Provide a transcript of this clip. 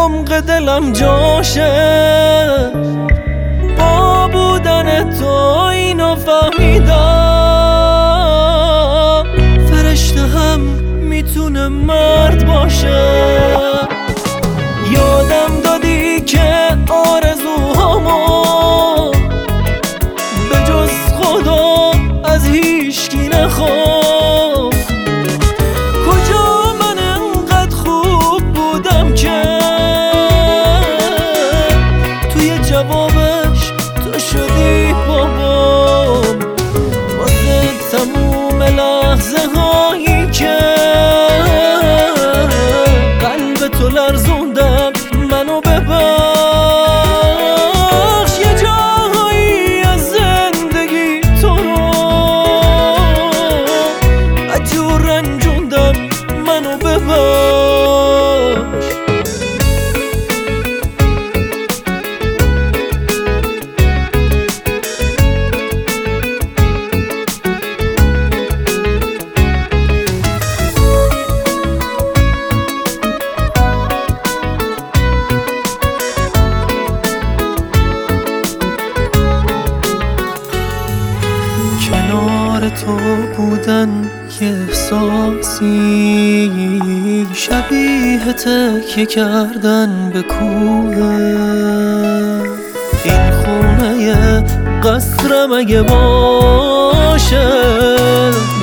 عمق دلم جاشه، با بودن تو اینو فهمیدم، فرشته هم میتونه مرد باشه. یادم دادی که آرزوهامو به جز خدا از هیچکی نخوام. کجا من انقدر خوب بودم که توی جوابش تو شدی بابام. واسه تموم لحظه هایی که قلب تو لرزوندم منو ببخش. یه جاهایی از زندگی تو رو عجور رنجوندم منو ببخش. کنار تو بودن یه احساسی شبیه تکیه کردن به کوه. این خونه قصرم اگه باشه